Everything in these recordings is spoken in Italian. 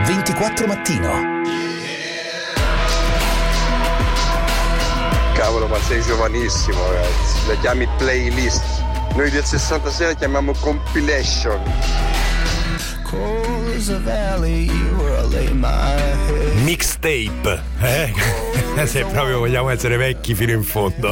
24 Mattino. Cavolo, ma sei giovanissimo, ragazzi. La chiami playlist. Noi del 66 la chiamiamo compilation. Mixtape, se proprio vogliamo essere vecchi fino in fondo.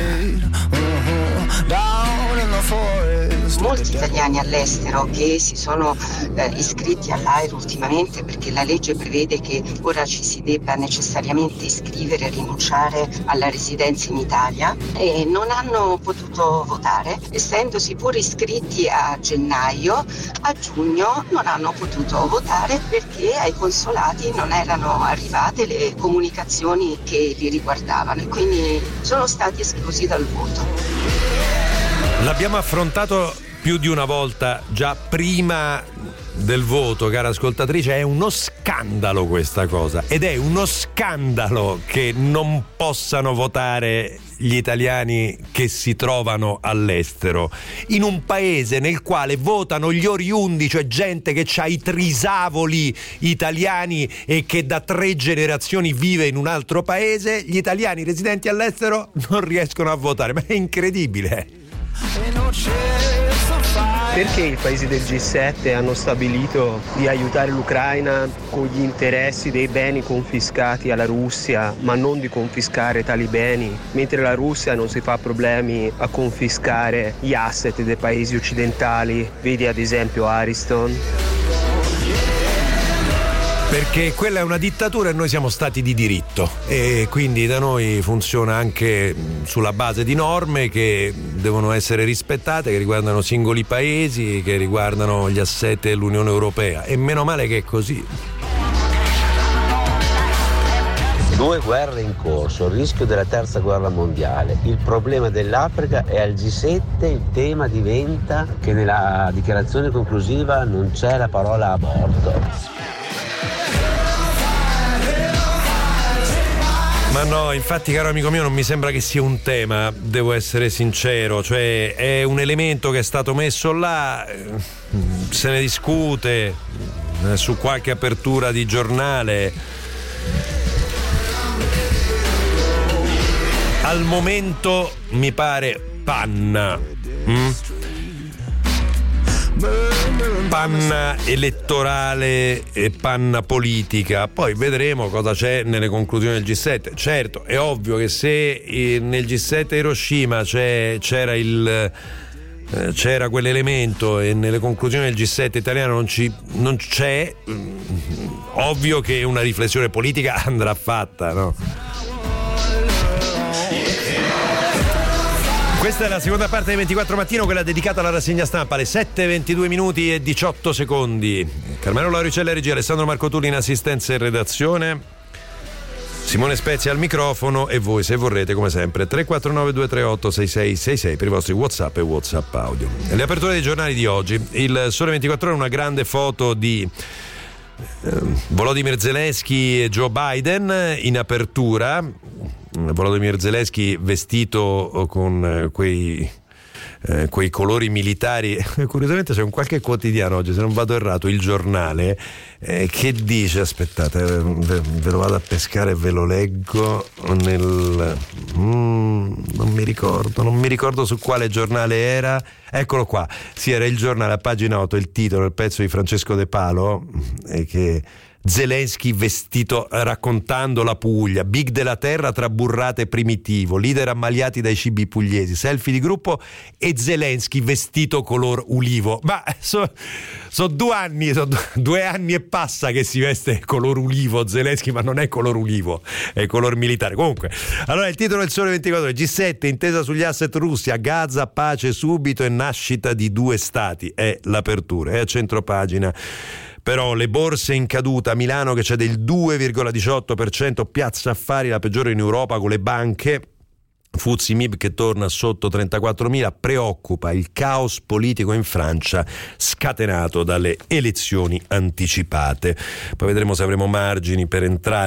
Molti italiani all'estero che si sono iscritti all'AIRE ultimamente, perché la legge prevede che ora ci si debba necessariamente iscrivere e rinunciare alla residenza in Italia, e non hanno potuto votare, essendosi pure iscritti a gennaio. A giugno non hanno potuto votare perché ai consolati non erano arrivate le comunicazioni che li riguardavano, e quindi sono stati esclusi dal voto. L'abbiamo affrontato più di una volta già prima del voto, cara ascoltatrice. È uno scandalo questa cosa, ed è uno scandalo che non possano votare gli italiani che si trovano all'estero, in un paese nel quale votano gli oriundi, cioè gente che ha i trisavoli italiani e che da 3 generazioni vive in un altro paese. Gli italiani residenti all'estero non riescono a votare, ma è incredibile. Perché i paesi del G7 hanno stabilito di aiutare l'Ucraina con gli interessi dei beni confiscati alla Russia, ma non di confiscare tali beni, mentre la Russia non si fa problemi a confiscare gli asset dei paesi occidentali, vedi ad esempio Ariston? Perché quella è una dittatura e noi siamo stati di diritto, e quindi da noi funziona anche sulla base di norme che devono essere rispettate, che riguardano singoli paesi, che riguardano gli asset dell'Unione Europea, e meno male che è così. 2 guerre in corso, il rischio della terza guerra mondiale, il problema dell'Africa, e al G7 il tema diventa che nella dichiarazione conclusiva non c'è la parola aborto. Ma no, infatti, caro amico mio, non mi sembra che sia un tema, devo essere sincero, cioè è un elemento che è stato messo là, se ne discute su qualche apertura di giornale. Al momento mi pare panna. Panna elettorale e panna politica. Poi vedremo cosa c'è nelle conclusioni del G7. Certo, è ovvio che se nel G7 Hiroshima c'era quell'elemento e nelle conclusioni del G7 italiano non c'è, ovvio che una riflessione politica andrà fatta, no? Questa è la seconda parte del 24 Mattino, quella dedicata alla rassegna stampa, alle 7:22 minuti e 18 secondi. Carmelo Lauricella regia, Alessandro Marcotulli in assistenza e redazione, Simone Spezia al microfono, e voi, se vorrete, come sempre, 349 238 6666 per i vostri WhatsApp e WhatsApp audio. Le aperture dei giornali di oggi: il Sole 24 Ore, una grande foto di Volodymyr Zelensky e Joe Biden in apertura. Volodymyr Zelensky vestito con quei colori militari. Curiosamente c'è un qualche quotidiano oggi, se non vado errato, Il Giornale, che dice, aspettate, ve lo vado a pescare e ve lo leggo non mi ricordo su quale giornale era. Eccolo qua, sì, era Il Giornale, a pagina 8, il titolo, il pezzo di Francesco De Palo, che Zelensky vestito, raccontando la Puglia, big della terra tra burrate e primitivo, leader ammaliati dai cibi pugliesi, selfie di gruppo e Zelensky vestito color ulivo. Ma so 2 anni e passa che si veste color ulivo Zelensky, ma non è color ulivo, è color militare. Comunque, allora il titolo del Sole 24 Ore: G7, intesa sugli asset russi, a Gaza pace subito e nascita di 2 stati, è l'apertura, è a centropagina. Però le borse in caduta, Milano che c'è del 2,18%, Piazza Affari la peggiore in Europa con le banche, FTSE MIB che torna sotto 34.000, preoccupa il caos politico in Francia scatenato dalle elezioni anticipate. Poi vedremo se avremo margini per entrare su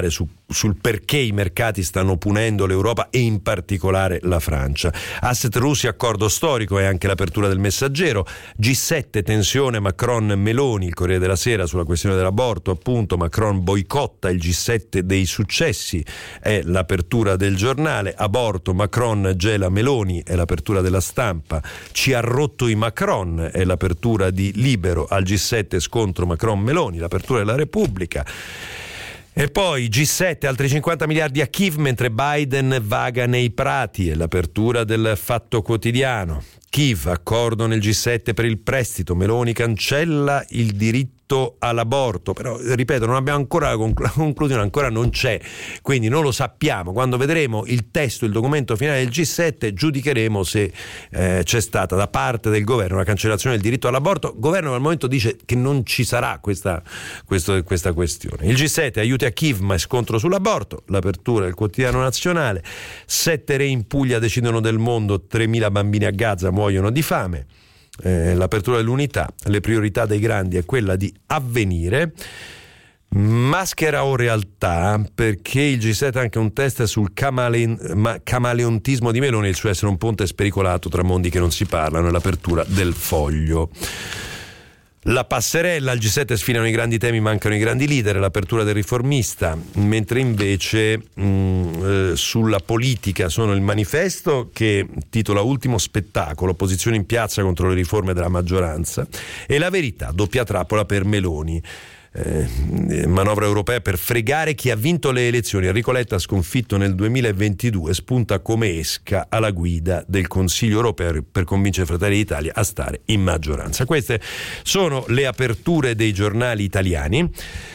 sul perché i mercati stanno punendo l'Europa e in particolare la Francia. Asset russi, accordo storico, è anche l'apertura del Messaggero. G7, tensione Macron-Meloni, il Corriere della Sera sulla questione dell'aborto, appunto, Macron boicotta il G7 dei successi, è l'apertura del Giornale. Aborto, Macron gela Meloni, è l'apertura della Stampa. Ci ha rotto i Macron, è l'apertura di Libero. Al G7 scontro Macron-Meloni, l'apertura della Repubblica. E poi G7, altri 50 miliardi a Kiev mentre Biden vaga nei prati, è l'apertura del Fatto Quotidiano. Kiev, accordo nel G7 per il prestito, Meloni cancella il diritto all'aborto, però ripeto, non abbiamo ancora la conclusione, ancora non c'è, quindi non lo sappiamo. Quando vedremo il testo, il documento finale del G7, giudicheremo se c'è stata da parte del governo una cancellazione del diritto all'aborto. Il governo al momento dice che non ci sarà questa questione. Il G7, aiuti a Kiev ma scontro sull'aborto, l'apertura del quotidiano nazionale. 7 re in Puglia decidono del mondo, 3.000 bambini a Gaza muoiono di fame. L'apertura dell'Unità, le priorità dei grandi è quella di Avvenire. Maschera o realtà, perché il G7 ha anche un test sul camaleontismo di Meloni e il suo essere un ponte spericolato tra mondi che non si parlano, e l'apertura del Foglio. La passerella, al G7 sfilano i grandi temi, mancano i grandi leader, l'apertura del Riformista, mentre invece sulla politica sono il Manifesto che titola Ultimo spettacolo, opposizione in piazza contro le riforme della maggioranza, e La Verità, doppia trappola per Meloni. Manovra europea per fregare chi ha vinto le elezioni. Enrico Letta, sconfitto nel 2022, spunta come esca alla guida del Consiglio europeo per convincere Fratelli d'Italia a stare in maggioranza. Queste sono le aperture dei giornali italiani.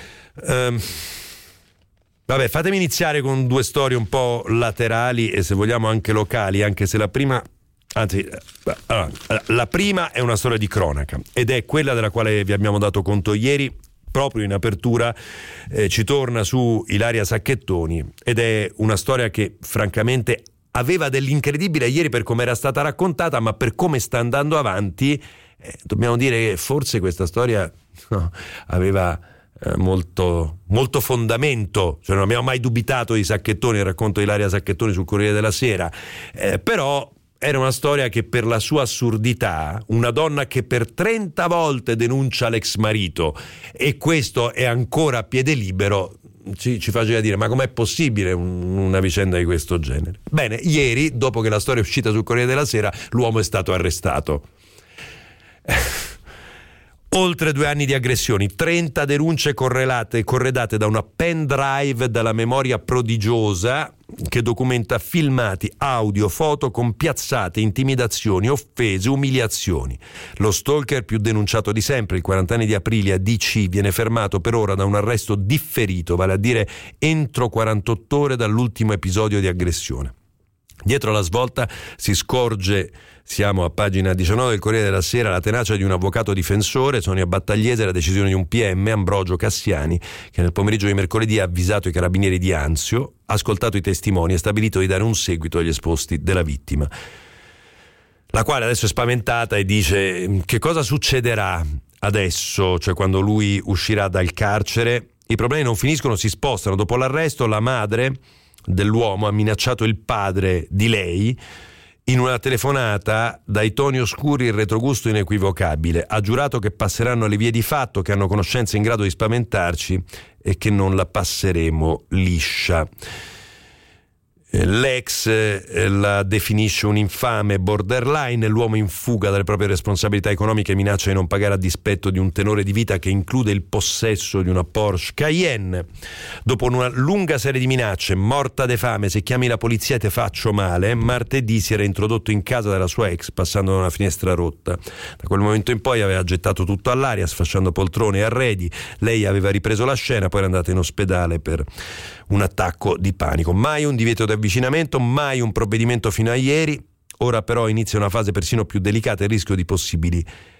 Fatemi iniziare con 2 storie un po' laterali e, se vogliamo, anche locali, anche se la prima è una storia di cronaca ed è quella della quale vi abbiamo dato conto ieri. Proprio in apertura ci torna su Ilaria Sacchettoni ed è una storia che francamente aveva dell'incredibile ieri per come era stata raccontata, ma per come sta andando avanti dobbiamo dire che forse questa storia aveva molto fondamento, cioè non abbiamo mai dubitato di Sacchettoni, il racconto di Ilaria Sacchettoni sul Corriere della Sera, però era una storia che, per la sua assurdità, una donna che per 30 volte denuncia l'ex marito e questo è ancora a piede libero, ci faceva dire: ma com'è possibile una vicenda di questo genere? Bene, ieri, dopo che la storia è uscita sul Corriere della Sera, l'uomo è stato arrestato. Oltre 2 anni di aggressioni, 30 denunce corredate da una pen drive dalla memoria prodigiosa che documenta filmati, audio, foto con piazzate, intimidazioni, offese, umiliazioni. Lo stalker più denunciato di sempre, il 40enne di Aprilia, DC, viene fermato per ora da un arresto differito, vale a dire entro 48 ore dall'ultimo episodio di aggressione. Dietro la svolta si scorge, siamo a pagina 19 del Corriere della Sera, la tenacia di un avvocato difensore, Sonia Battagliese, la decisione di un PM, Ambrogio Cassiani, che nel pomeriggio di mercoledì ha avvisato i carabinieri di Anzio, ha ascoltato i testimoni e stabilito di dare un seguito agli esposti della vittima, la quale adesso è spaventata e dice: che cosa succederà adesso, cioè quando lui uscirà dal carcere? I problemi non finiscono, si spostano. Dopo l'arresto, la madre dell'uomo ha minacciato il padre di lei. In una telefonata, dai toni oscuri il retrogusto inequivocabile, ha giurato che passeranno le vie di fatto, che hanno conoscenze in grado di spaventarci e che non la passeremo liscia. L'ex la definisce un infame borderline, l'uomo in fuga dalle proprie responsabilità economiche minaccia di non pagare a dispetto di un tenore di vita che include il possesso di una Porsche Cayenne. Dopo una lunga serie di minacce, morta de fame, se chiami la polizia te faccio male, martedì si era introdotto in casa della sua ex passando da una finestra rotta. Da quel momento in poi aveva gettato tutto all'aria, sfasciando poltrone e arredi. Lei aveva ripreso la scena, poi era andata in ospedale per un attacco di panico. Mai un divieto di avvicinamento, mai un provvedimento fino a ieri. Ora però inizia una fase persino più delicata e il rischio di possibili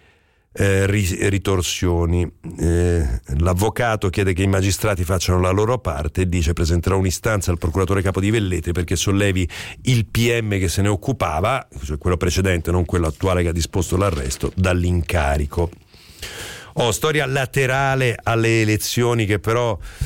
ritorsioni. L'avvocato chiede che i magistrati facciano la loro parte e dice: presenterò un'istanza al procuratore capo di Velletri perché sollevi il PM che se ne occupava, cioè quello precedente, non quello attuale che ha disposto l'arresto, dall'incarico. Storia laterale alle elezioni che però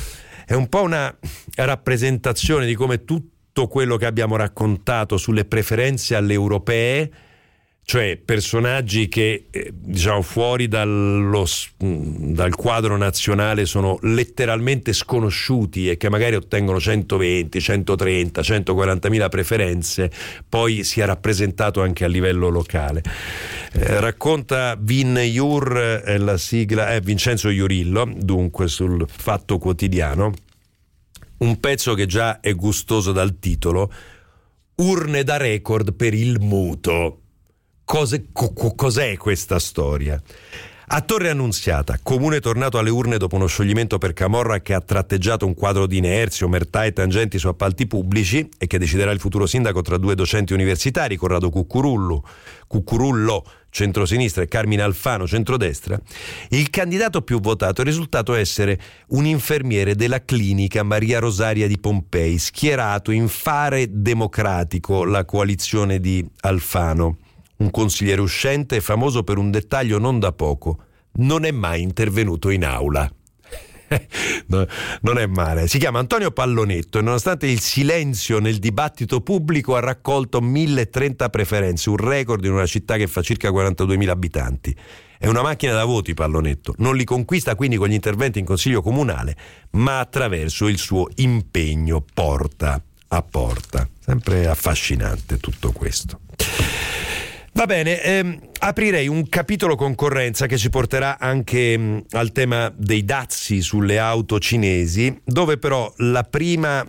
è un po' una rappresentazione di come tutto quello che abbiamo raccontato sulle preferenze alle europee, cioè personaggi che diciamo fuori dal quadro nazionale sono letteralmente sconosciuti e che magari ottengono 120, 130, 140.000 preferenze, poi sia rappresentato anche a livello locale. Racconta Vin Iur, la sigla è Vincenzo Iorillo, dunque sul Fatto Quotidiano, un pezzo che già è gustoso dal titolo: urne da record per il muto. Cos'è questa storia? A Torre Annunziata, comune tornato alle urne dopo uno scioglimento per camorra che ha tratteggiato un quadro di inerzia, omertà e tangenti su appalti pubblici e che deciderà il futuro sindaco tra due docenti universitari, Corrado Cuccurullo, centrosinistra, e Carmine Alfano, centrodestra. Il candidato più votato è risultato essere un infermiere della clinica Maria Rosaria di Pompei, schierato in Fare Democratico, la coalizione di Alfano. Un consigliere uscente e famoso per un dettaglio non da poco: non è mai intervenuto in aula. No, non è male. Si chiama Antonio Pallonetto e nonostante il silenzio nel dibattito pubblico ha raccolto 1030 preferenze, un record in una città che fa circa 42.000 abitanti. È una macchina da voti Pallonetto, non li conquista quindi con gli interventi in consiglio comunale, ma attraverso il suo impegno porta a porta. Sempre affascinante tutto questo. Va bene, aprirei un capitolo concorrenza che ci porterà anche al tema dei dazi sulle auto cinesi, dove però la prima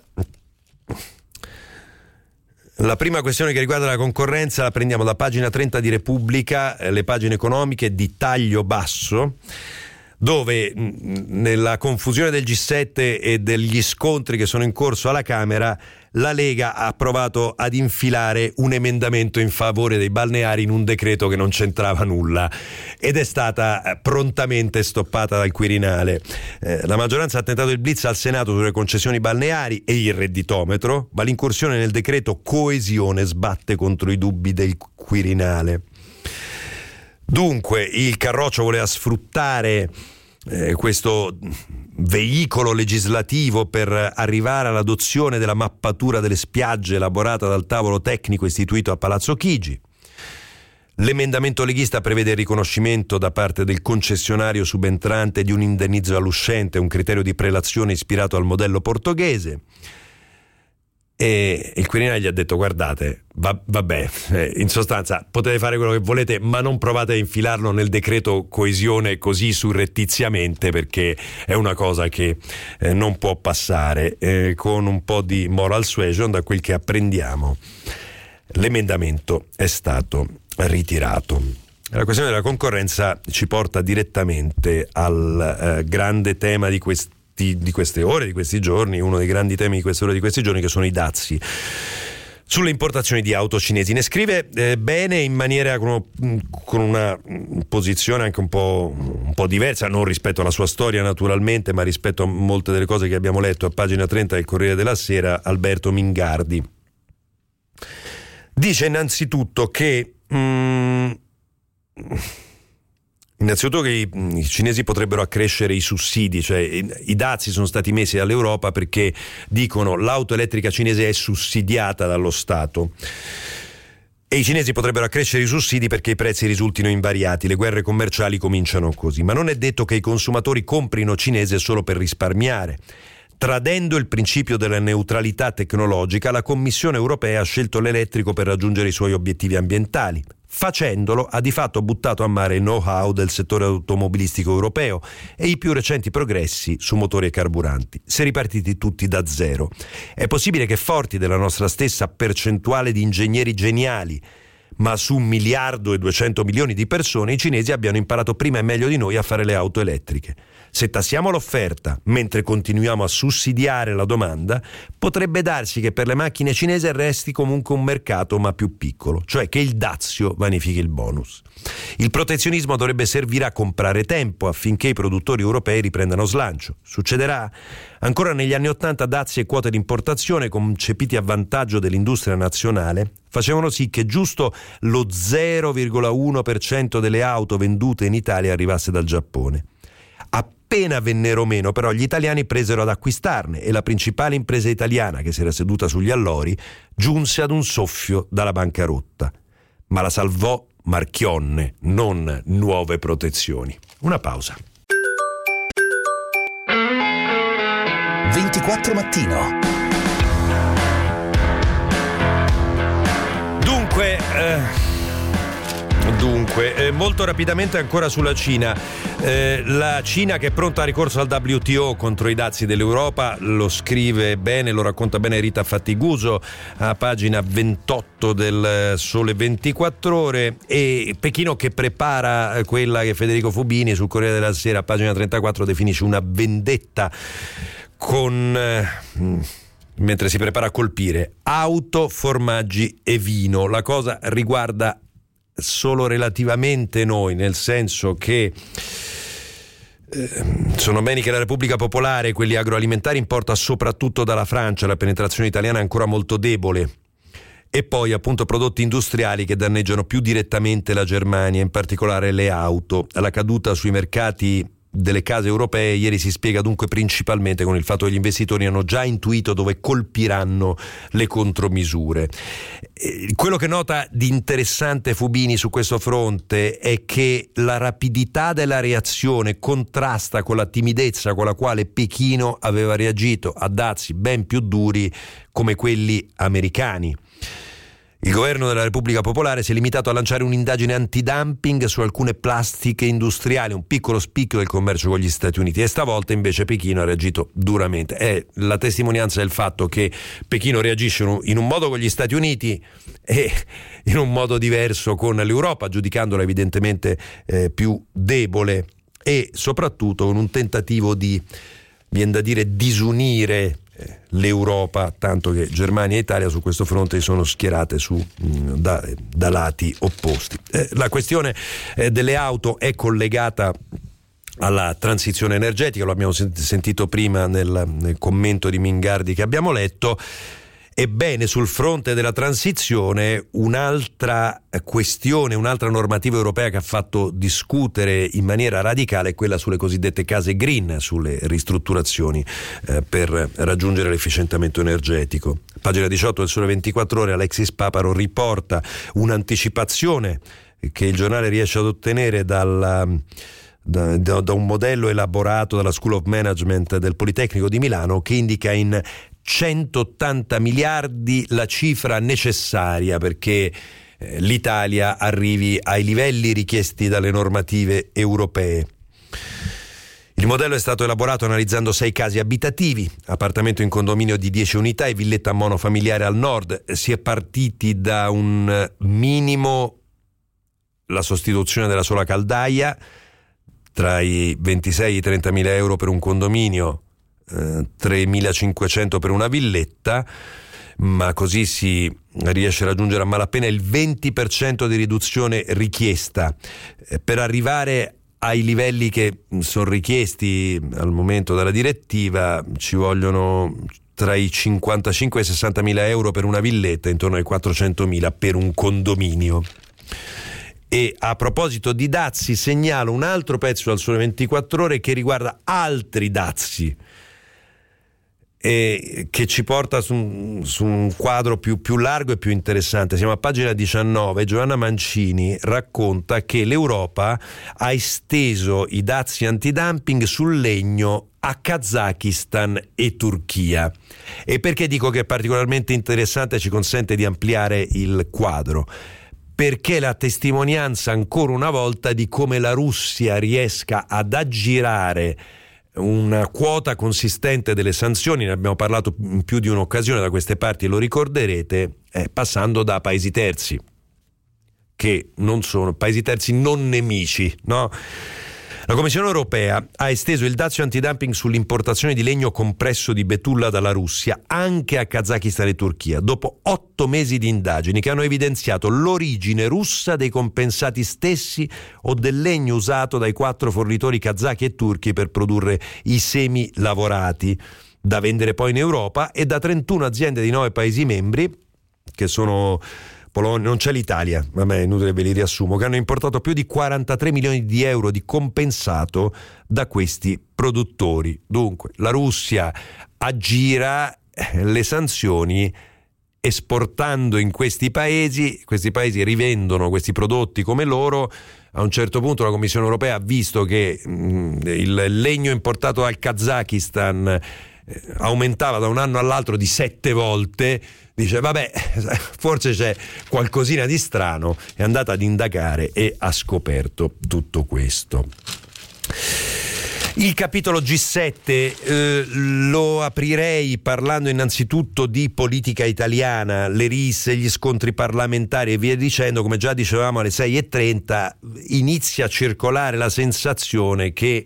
questione che riguarda la concorrenza la prendiamo da pagina 30 di Repubblica, le pagine economiche di taglio basso, dove nella confusione del G7 e degli scontri che sono in corso alla Camera, la Lega ha provato ad infilare un emendamento in favore dei balneari in un decreto che non c'entrava nulla ed è stata prontamente stoppata dal Quirinale. La maggioranza ha tentato il blitz al Senato sulle concessioni balneari e il redditometro, ma l'incursione nel decreto coesione sbatte contro i dubbi del Quirinale. Dunque il Carroccio voleva sfruttare questo veicolo legislativo per arrivare all'adozione della mappatura delle spiagge elaborata dal tavolo tecnico istituito a Palazzo Chigi. L'emendamento leghista prevede il riconoscimento da parte del concessionario subentrante di un indennizzo all'uscente, un criterio di prelazione ispirato al modello portoghese. E il Quirinale gli ha detto: guardate, vabbè, in sostanza potete fare quello che volete, ma non provate a infilarlo nel decreto coesione così surrettiziamente, perché è una cosa che non può passare. Con un po' di moral suasion, da quel che apprendiamo, l'emendamento è stato ritirato. La questione della concorrenza ci porta direttamente al grande tema di queste ore, di questi giorni, uno dei grandi temi di queste ore, di questi giorni, che sono i dazi sulle importazioni di auto cinesi. Ne scrive bene, in maniera con una posizione anche un po' diversa, non rispetto alla sua storia naturalmente, ma rispetto a molte delle cose che abbiamo letto a pagina 30 del Corriere della Sera, Alberto Mingardi. Dice innanzitutto che innanzitutto che i cinesi potrebbero accrescere i sussidi, cioè i dazi sono stati messi dall'Europa perché dicono l'auto elettrica cinese è sussidiata dallo Stato e i cinesi potrebbero accrescere i sussidi perché i prezzi risultino invariati, le guerre commerciali cominciano così, ma non è detto che i consumatori comprino cinese solo per risparmiare. Tradendo il principio della neutralità tecnologica, la Commissione europea ha scelto l'elettrico per raggiungere i suoi obiettivi ambientali. Facendolo ha di fatto buttato a mare il know-how del settore automobilistico europeo e i più recenti progressi su motori e carburanti. Si è ripartiti tutti da zero. È possibile che, forti della nostra stessa percentuale di ingegneri geniali, ma su 1.200 milioni di persone, i cinesi abbiano imparato prima e meglio di noi a fare le auto elettriche. Se tassiamo l'offerta mentre continuiamo a sussidiare la domanda, potrebbe darsi che per le macchine cinesi resti comunque un mercato ma più piccolo, cioè che il dazio vanifichi il bonus. Il protezionismo dovrebbe servire a comprare tempo affinché i produttori europei riprendano slancio. Succederà? Ancora negli anni '80 dazi e quote di importazione, concepiti a vantaggio dell'industria nazionale, facevano sì che giusto lo 0,1% delle auto vendute in Italia arrivasse dal Giappone. Appena vennero meno, però, gli italiani presero ad acquistarne e la principale impresa italiana, che si era seduta sugli allori, giunse ad un soffio dalla bancarotta. Ma la salvò Marchionne, non nuove protezioni. Una pausa. 24 Mattino. Dunque, molto rapidamente ancora sulla Cina. La Cina che è pronta a ricorso al WTO contro i dazi dell'Europa, lo scrive bene, lo racconta bene Rita Fattiguso a pagina 28 del Sole 24 Ore, e Pechino che prepara quella che Federico Fubini sul Corriere della Sera a pagina 34 definisce una vendetta mentre si prepara a colpire auto, formaggi e vino. La cosa riguarda solo relativamente noi, nel senso che sono beni che la Repubblica Popolare, quelli agroalimentari, importa soprattutto dalla Francia. La penetrazione italiana è ancora molto debole. E poi appunto prodotti industriali che danneggiano più direttamente la Germania, in particolare le auto. La caduta sui mercati delle case europee ieri si spiega dunque principalmente con il fatto che gli investitori hanno già intuito dove colpiranno le contromisure. Quello che nota di interessante Fubini su questo fronte è che la rapidità della reazione contrasta con la timidezza con la quale Pechino aveva reagito a dazi ben più duri come quelli americani. Il governo della Repubblica Popolare si è limitato a lanciare un'indagine antidumping su alcune plastiche industriali, un piccolo spicchio del commercio con gli Stati Uniti, e stavolta invece Pechino ha reagito duramente. È la testimonianza del fatto che Pechino reagisce in un modo con gli Stati Uniti e in un modo diverso con l'Europa, giudicandola evidentemente più debole, e soprattutto con un tentativo di, viene da dire, disunire l'Europa, tanto che Germania e Italia su questo fronte sono schierate da lati opposti. La questione delle auto è collegata alla transizione energetica, lo abbiamo sentito prima nel commento di Mingardi che abbiamo letto. Ebbene, sul fronte della transizione, un'altra questione, un'altra normativa europea che ha fatto discutere in maniera radicale è quella sulle cosiddette case green, sulle ristrutturazioni per raggiungere l'efficientamento energetico. Pagina 18 del Sole 24 Ore, Alexis Paparo riporta un'anticipazione che il giornale riesce ad ottenere da un modello elaborato dalla School of Management del Politecnico di Milano, che indica in 180 miliardi la cifra necessaria perché l'Italia arrivi ai livelli richiesti dalle normative europee. Il modello è stato elaborato analizzando 6 casi abitativi, appartamento in condominio di 10 unità e villetta monofamiliare al nord. Si è partiti da un minimo, la sostituzione della sola caldaia, tra i 26 e i 30 mila euro per un condominio, 3.500 per una villetta, ma così si riesce a raggiungere a malapena il 20% di riduzione richiesta. Per arrivare ai livelli che sono richiesti al momento dalla direttiva ci vogliono tra i 55 e i 60 mila euro per una villetta, intorno ai 400 mila per un condominio. E a proposito di dazi, segnalo un altro pezzo al Sole 24 Ore che riguarda altri dazi, e che ci porta su un quadro più largo e più interessante. Siamo a pagina 19. Giovanna Mancini racconta che l'Europa ha esteso i dazi antidumping sul legno a Kazakistan e Turchia. E perché dico che è particolarmente interessante e ci consente di ampliare il quadro? Perché la testimonianza ancora una volta di come la Russia riesca ad aggirare una quota consistente delle sanzioni. Ne abbiamo parlato in più di un'occasione da queste parti e lo ricorderete, passando da paesi terzi, che non sono paesi terzi non nemici, no? La Commissione europea ha esteso il dazio antidumping sull'importazione di legno compresso di betulla dalla Russia anche a Kazakistan e Turchia, dopo 8 mesi di indagini che hanno evidenziato l'origine russa dei compensati stessi o del legno usato dai 4 fornitori kazaki e turchi per produrre i semi lavorati, da vendere poi in Europa, e da 31 aziende di 9 Paesi membri, che sono Polonia, non c'è l'Italia, vabbè, è inutile ve li riassumo, che hanno importato più di 43 milioni di euro di compensato da questi produttori. Dunque la Russia aggira le sanzioni esportando in questi paesi rivendono questi prodotti come loro. A un certo punto la Commissione europea ha visto che il legno importato dal Kazakistan aumentava da un anno all'altro di 7 volte, dice vabbè, forse c'è qualcosina di strano, è andata ad indagare e ha scoperto tutto questo. Il capitolo G7 lo aprirei parlando innanzitutto di politica italiana, le risse, gli scontri parlamentari e via dicendo. Come già dicevamo, alle 6:30 inizia a circolare la sensazione che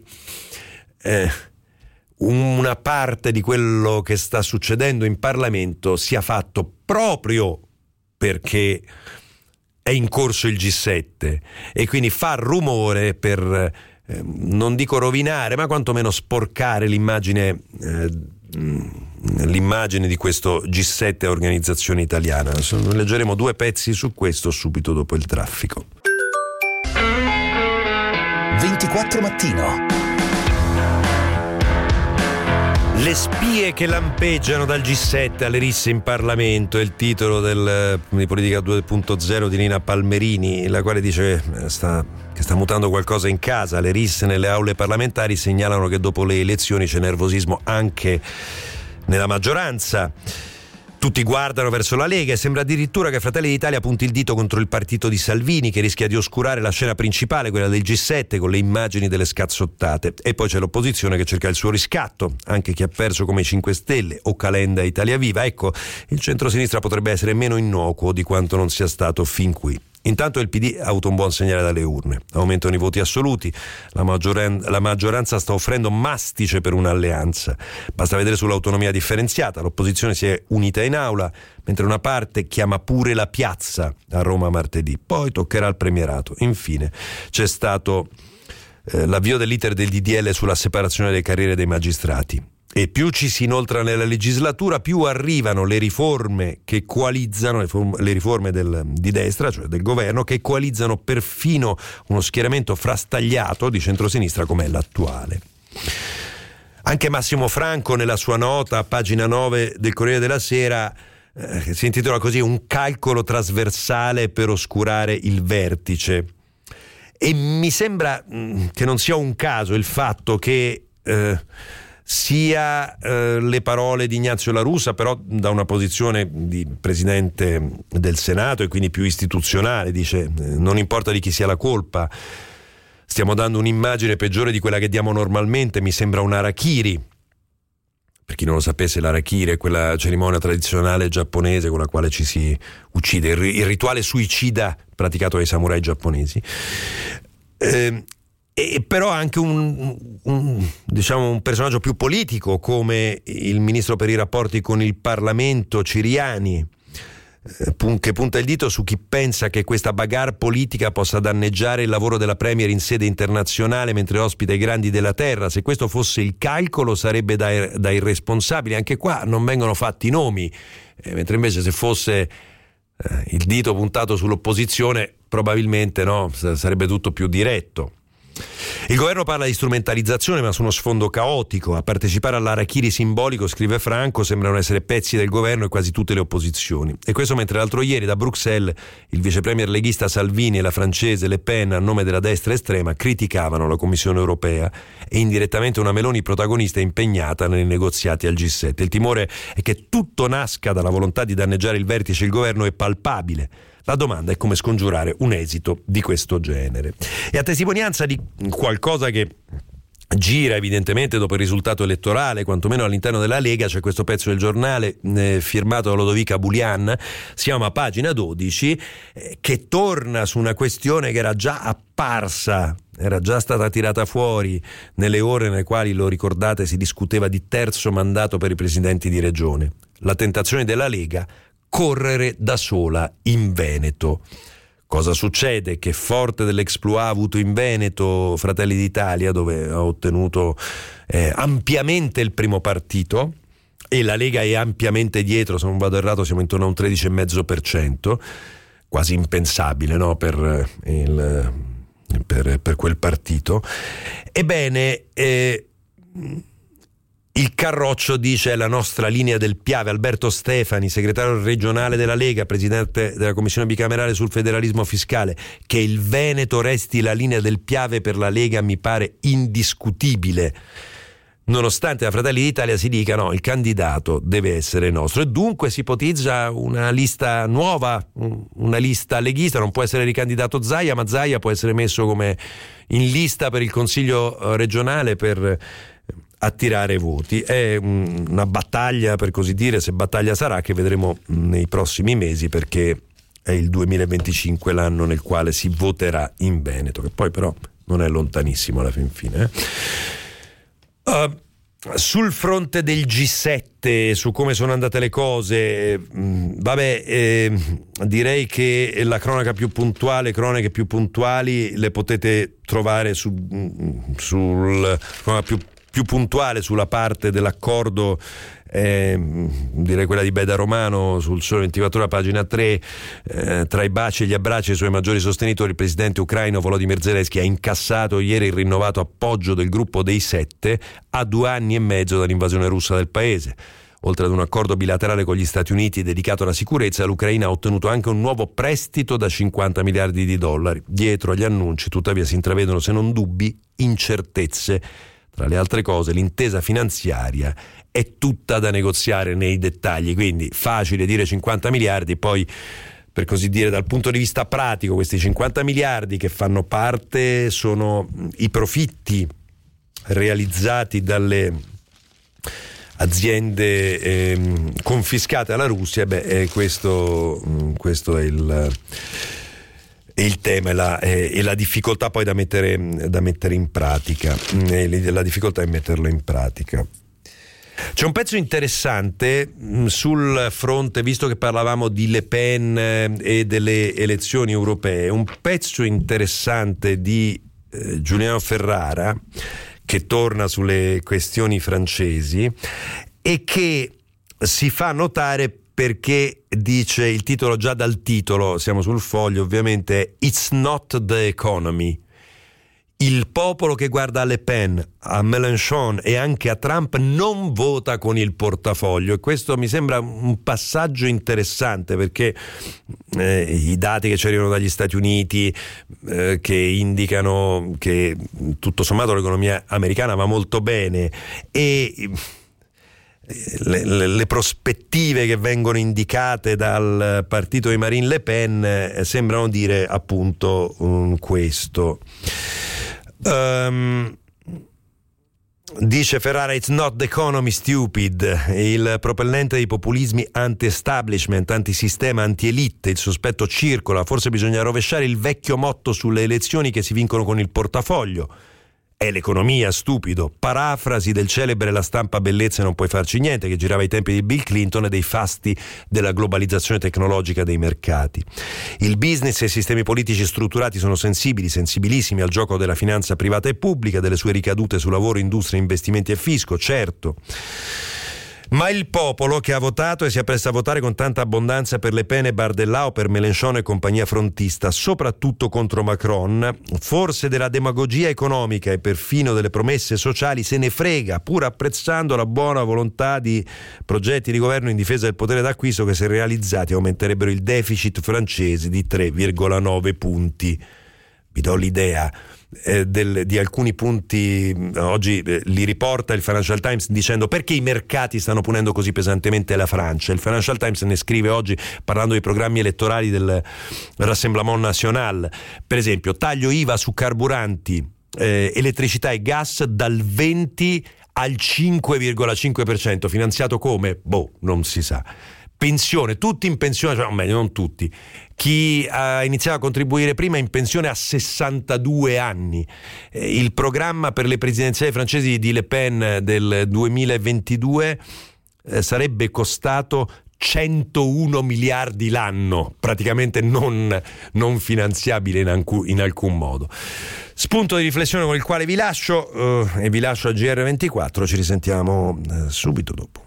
una parte di quello che sta succedendo in Parlamento sia fatto proprio perché è in corso il G7 e quindi fa rumore per non dico rovinare, ma quantomeno sporcare l'immagine di questo G7 a organizzazione italiana. Leggeremo 2 pezzi su questo subito dopo il traffico. 24 Mattino. Le spie che lampeggiano dal G7 alle risse in Parlamento è il titolo di Politica 2.0 di Nina Palmerini, la quale dice che sta mutando qualcosa in casa. Le risse nelle aule parlamentari segnalano che dopo le elezioni c'è nervosismo anche nella maggioranza. Tutti guardano verso la Lega e sembra addirittura che Fratelli d'Italia punti il dito contro il partito di Salvini, che rischia di oscurare la scena principale, quella del G7, con le immagini delle scazzottate. E poi c'è l'opposizione che cerca il suo riscatto, anche chi ha perso come i 5 Stelle o Calenda e Italia Viva. Ecco, il centrosinistra potrebbe essere meno innocuo di quanto non sia stato fin qui. Intanto il PD ha avuto un buon segnale dalle urne, aumentano i voti assoluti, la maggioranza sta offrendo mastice per un'alleanza. Basta vedere sull'autonomia differenziata, l'opposizione si è unita in aula, mentre una parte chiama pure la piazza a Roma martedì, poi toccherà al premierato. Infine c'è stato l'avvio dell'iter del DDL sulla separazione delle carriere dei magistrati. E più ci si inoltra nella legislatura, più arrivano le riforme che coalizzano, le riforme di destra, cioè del governo, che coalizzano perfino uno schieramento frastagliato di centrosinistra come è l'attuale. Anche Massimo Franco, nella sua nota a pagina 9 del Corriere della Sera, si intitola così: un calcolo trasversale per oscurare il vertice. E mi sembra che non sia un caso il fatto che sia le parole di Ignazio La Russa, però da una posizione di presidente del Senato e quindi più istituzionale, dice non importa di chi sia la colpa, stiamo dando un'immagine peggiore di quella che diamo normalmente, mi sembra un harakiri. Per chi non lo sapesse, l'harakiri è quella cerimonia tradizionale giapponese con la quale ci si uccide, il rituale suicida praticato dai samurai giapponesi. E però anche un personaggio più politico come il ministro per i rapporti con il Parlamento Ciriani, che punta il dito su chi pensa che questa bagarre politica possa danneggiare il lavoro della Premier in sede internazionale mentre ospita i grandi della terra. Se questo fosse il calcolo sarebbe da irresponsabili. Anche qua non vengono fatti nomi, mentre invece se fosse il dito puntato sull'opposizione probabilmente no, sarebbe tutto più diretto. Il governo parla di strumentalizzazione, ma su uno sfondo caotico. A partecipare all'harakiri simbolico, scrive Franco, sembrano essere pezzi del governo e quasi tutte le opposizioni. E questo mentre l'altro ieri da Bruxelles il vice premier leghista Salvini e la francese Le Pen, a nome della destra estrema, criticavano la Commissione europea e indirettamente una Meloni protagonista impegnata nei negoziati al G7. Il timore è che tutto nasca dalla volontà di danneggiare il vertice e il governo è palpabile. La domanda è come scongiurare un esito di questo genere. E a testimonianza di qualcosa che gira evidentemente dopo il risultato elettorale, quantomeno all'interno della Lega, c'è questo pezzo del giornale firmato da Lodovica Bulian, siamo a pagina 12, che torna su una questione che era già apparsa, era già stata tirata fuori nelle ore nelle quali, lo ricordate, si discuteva di terzo mandato per i presidenti di regione. La tentazione della Lega: correre da sola in Veneto. Cosa succede? Che forte dell'exploit avuto in Veneto Fratelli d'Italia, dove ha ottenuto ampiamente il primo partito, e la Lega è ampiamente dietro, se non vado errato siamo intorno a un 13,5%, quasi impensabile, no? per quel partito. Ebbene, il Carroccio dice: è la nostra linea del Piave. Alberto Stefani, segretario regionale della Lega, presidente della commissione bicamerale sul federalismo fiscale, che il Veneto resti la linea del Piave per la Lega mi pare indiscutibile, nonostante a Fratelli d'Italia si dica no, il candidato deve essere nostro, e dunque si ipotizza una lista nuova, una lista leghista. Non può essere ricandidato Zaia, ma Zaia può essere messo come in lista per il Consiglio regionale per attirare voti. È una battaglia, per così dire, se battaglia sarà, che vedremo nei prossimi mesi, perché è il 2025 l'anno nel quale si voterà in Veneto, che poi però non è lontanissimo alla fin fine. Sul fronte del G7, su come sono andate le cose, direi che la cronache più puntuali le potete trovare sul più puntuale sulla parte dell'accordo, direi quella di Beda Romano, sul Sole 24 Ore, pagina 3, tra i baci e gli abbracci ai suoi maggiori sostenitori, il presidente ucraino Volodymyr Zelensky ha incassato ieri il rinnovato appoggio del gruppo dei 7 a 2 anni e mezzo dall'invasione russa del paese. Oltre ad un accordo bilaterale con gli Stati Uniti dedicato alla sicurezza, l'Ucraina ha ottenuto anche un nuovo prestito da $50 miliardi. Dietro agli annunci, tuttavia, si intravedono, se non dubbi, incertezze. Tra le altre cose, l'intesa finanziaria è tutta da negoziare nei dettagli, quindi facile dire 50 miliardi, poi, per così dire, dal punto di vista pratico, questi 50 miliardi che fanno parte sono i profitti realizzati dalle aziende confiscate alla Russia. Questo è il tema e la difficoltà poi da mettere in pratica, la difficoltà è metterlo in pratica. C'è un pezzo interessante sul fronte, visto che parlavamo di Le Pen e delle elezioni europee, un pezzo interessante di Giuliano Ferrara, che torna sulle questioni francesi e che si fa notare perché dice, il titolo, già dal titolo, siamo sul Foglio ovviamente, "It's not the economy". Il popolo che guarda a Le Pen, a Mélenchon e anche a Trump non vota con il portafoglio, e questo mi sembra un passaggio interessante, perché i dati che ci arrivano dagli Stati Uniti che indicano che tutto sommato l'economia americana va molto bene, e le prospettive che vengono indicate dal partito di Marine Le Pen sembrano dire appunto questo. Dice Ferrara: "It's not the economy, stupid", il propellente dei populismi anti-establishment, antisistema, anti-elite. Il sospetto circola, forse bisogna rovesciare il vecchio motto sulle elezioni che si vincono con il portafoglio. È l'economia, stupido. Parafrasi del celebre "La stampa bellezza e non puoi farci niente", che girava ai tempi di Bill Clinton e dei fasti della globalizzazione tecnologica dei mercati. Il business e i sistemi politici strutturati sono sensibilissimi al gioco della finanza privata e pubblica, delle sue ricadute su lavoro, industria, investimenti e fisco, certo. Ma il popolo che ha votato e si appresta a votare con tanta abbondanza per Le Pen e Bardella o per Mélenchon e compagnia frontista, soprattutto contro Macron, forse della demagogia economica e perfino delle promesse sociali se ne frega, pur apprezzando la buona volontà di progetti di governo in difesa del potere d'acquisto che, se realizzati, aumenterebbero il deficit francese di 3,9 punti. Vi do l'idea di alcuni punti. Oggi li riporta il Financial Times dicendo: perché i mercati stanno punendo così pesantemente la Francia. Il Financial Times ne scrive oggi parlando dei programmi elettorali del Rassemblement National. Per esempio, taglio IVA su carburanti, elettricità e gas dal 20 al 5,5%, finanziato come? Non si sa. Pensione, tutti in pensione, cioè, o meglio, non tutti. Chi ha iniziato a contribuire prima in pensione a 62 anni. Il programma per le presidenziali francesi di Le Pen del 2022 sarebbe costato 101 miliardi l'anno, praticamente non finanziabile in alcun modo. Spunto di riflessione con il quale vi lascio e vi lascio a GR24. Ci risentiamo subito dopo.